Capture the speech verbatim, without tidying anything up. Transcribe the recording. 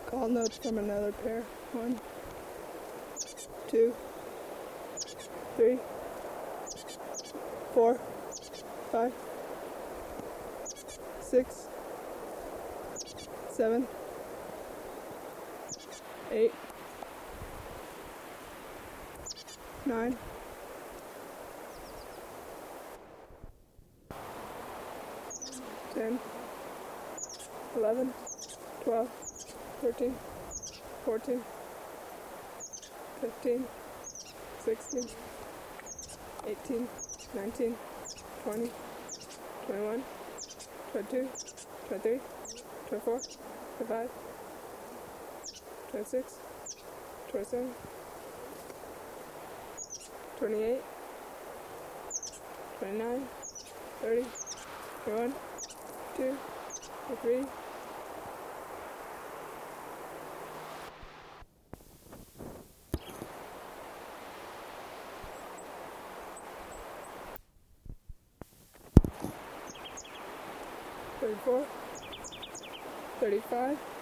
Call notes from another pair. One, two, three, four, five, six, seven, eight, nine, ten, eleven, twelve, thirteen, fourteen, fifteen, sixteen, eighteen, nineteen, twenty, twenty-one, twenty-two, twenty-three, twenty-four, twenty-five, twenty-six, twenty-seven, twenty-eight, twenty-nine, thirty, thirty-one, thirty-two, thirty-three, thirty-four, thirty-five,